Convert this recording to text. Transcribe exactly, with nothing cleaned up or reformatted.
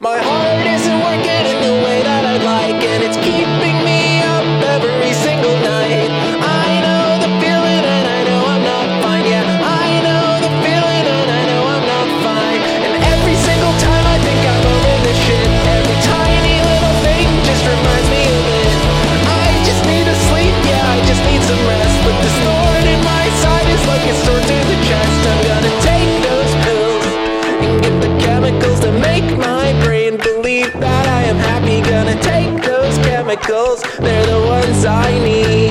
My heart isn't working in the way that I'd like, and it's keeping me up every single night. I know the feeling and I know I'm not fine. Yeah, I know the feeling and I know I'm not fine. And every single time I think I'm over this shit, every tiny little thing just reminds me of it. I just need to sleep, yeah, I just need some rest. But this thorn in my side is like it's torn through the chest. I'm gonna take those pills and get the chemicals to make my brain believe that I am happy. Gonna take those chemicals, they're the ones I need.